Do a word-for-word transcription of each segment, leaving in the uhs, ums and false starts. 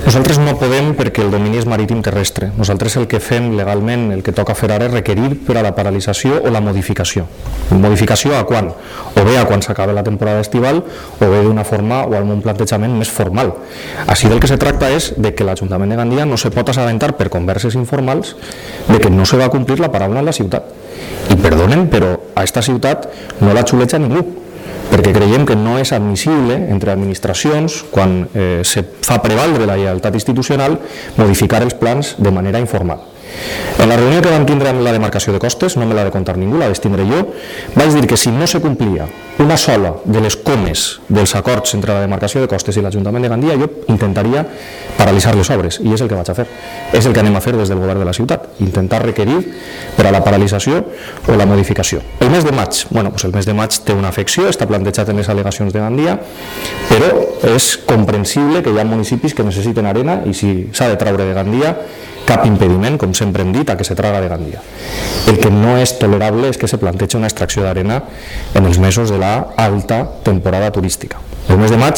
Nosaltres no podem perquè el domini és marítim terrestre. Nosaltres el que fem legalment, el que toca fer ara és requerir per a la paralització o la modificació. Modificació a quan? O bé a quan s'acabe la temporada estival o bé d'una forma o amb un plantejament més formal. Així del que se tracta és de que l'Ajuntament de Gandia no se pot assabentar per converses informals de que no se va complir la paraula en la ciutat. I perdonen, però a esta ciutat no la xuleja ningú, perquè creiem que no és admissible entre administracions, quan eh, se fa prevaldre la lleialtat institucional, modificar els plans de manera informal. En la reunió que vam tindre amb la demarcació de costes, no me l'ha de contar ningú, la vaig tindre jo, vaig dir que si no se complia una sola de les comes dels acords entre la demarcació de costes i l'Ajuntament de Gandia, jo intentaria paralitzar les obres, i és el que vaig a fer. És el que anem a fer des del govern de la ciutat, intentar requerir per a la paralització o la modificació. El mes de maig, bueno, doncs el mes de maig té una afecció, està plantejat en les al·legacions de Gandia, però és comprensible que hi ha municipis que necessiten arena i si s'ha de traure de Gandia, cap impediment, com sempre hem dit, a que se traga de Gandia. El que no és tolerable és que se planteja una extracció d'arena en els mesos de la alta temporada turística. El mes de maig,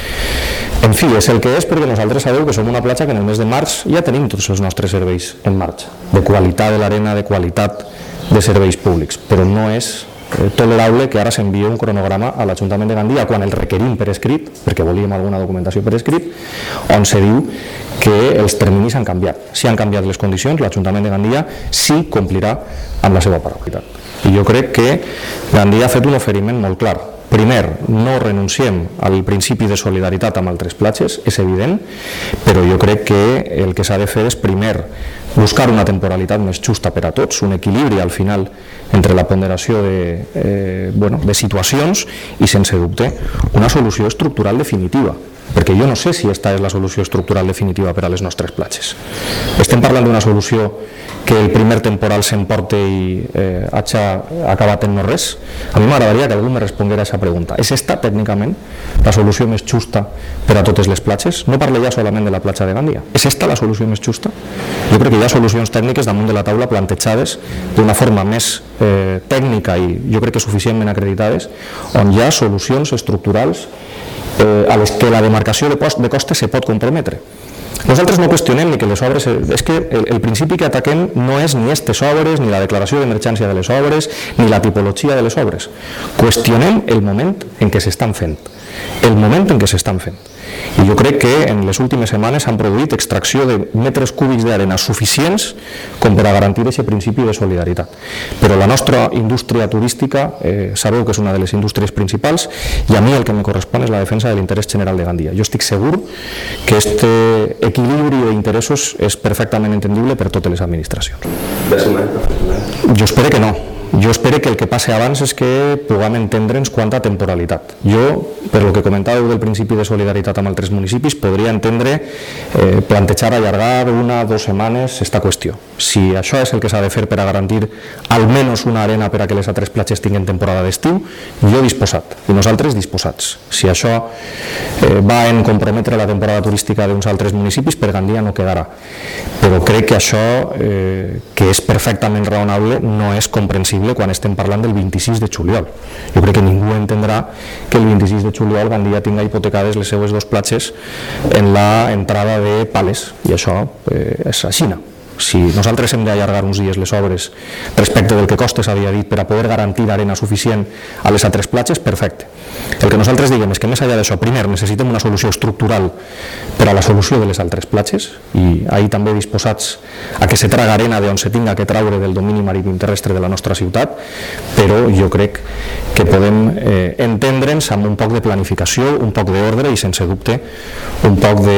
en fi, és el que és perquè nosaltres sabeu que som una platja que en el mes de març ja tenim tots els nostres serveis en marxa, de qualitat de l'arena, de qualitat de serveis públics, però no és tolerable que ara s'enviï un cronograma a l'Ajuntament de Gandia quan el requerim per escrit, perquè volíem alguna documentació per escrit, on se diu que els terminis han canviat. Si han canviat les condicions, l'Ajuntament de Gandia sí complirà amb la seva paraula. I jo crec que Gandia ha fet un oferiment molt clar. Primer, no renunciem al principi de solidaritat amb altres platges, és evident, però jo crec que el que s'ha de fer és primer buscar una temporalitat més justa per a tots, un equilibri al final entre la ponderació de, eh, bueno, de situacions i, sense dubte, una solució estructural definitiva, perquè jo no sé si aquesta és la solució estructural definitiva per a les nostres platges. Estem parlant d'una solució que el primer temporal s'emporte i eh, hagi acabat en no res. A mi m'agradaria que algú me responguera a aquesta pregunta. És esta, tècnicament, la solució més justa per a totes les platges? No parlo ja solament de la platja de Gandia. És esta la solució més justa? Jo crec que hi ha solucions tècniques damunt de la taula plantejades d'una forma més eh, tècnica i jo crec que suficientment acreditades, on hi ha solucions estructurals eh, a les que la demarcació de, post, de costes se pot comprometre. Nosaltres no qüestionem ni que les obres, és que el, el principi que ataquem no és ni aquestes obres, ni la declaració d'emergència de les obres, ni la tipologia de les obres. Qüestionem el moment en què s'estan fent, el moment en què s'estan fent. I jo crec que en les últimes setmanes s'han produït extracció de metres cúbics d'arena suficients com per a garantir aquest principi de solidaritat. Però la nostra indústria turística, eh, sabeu que és una de les indústries principals, i a mi el que me correspon és la defensa de l'interès general de Gandia. Jo estic segur que aquest equilibri d'interessos és perfectament entendible per totes les administracions. Jo espero que no. Jo espero que el que passi abans és que puguem entendre'ns quant a temporalitat. Jo, per el que comentàveu del principi de solidaritat amb altres municipis, podria entendre eh, plantejar allargar una o dues setmanes aquesta qüestió. Si això és el que s'ha de fer per a garantir almenys una arena per a que les altres platges tinguin temporada d'estiu, jo disposat, i nosaltres disposats. Si això eh, va en comprometre la temporada turística d'uns altres municipis, per Gandia no quedarà. Però crec que això, eh, que és perfectament raonable, no és comprensible quan estem parlant del vint-i-sis de juliol. Jo crec que ningú entendrà que el vint-i-sis de juliol Gandia tinga hipotecades les seues dues platges en la entrada de pales, i això eh, és així. Si nosaltres hem d'allargar uns dies les obres respecte del que Costes havia dit per a poder garantir arena suficient a les altres platges, perfecte. El que nosaltres diguem és que més enllà d'això, primer necessitem una solució estructural per a la solució de les altres platges, i ahir també disposats a que se traga arena d'on se tinga que traure del domini marítim terrestre de la nostra ciutat, però jo crec que podem eh, entendre'ns amb un poc de planificació, un poc d'ordre i, sense dubte, un poc de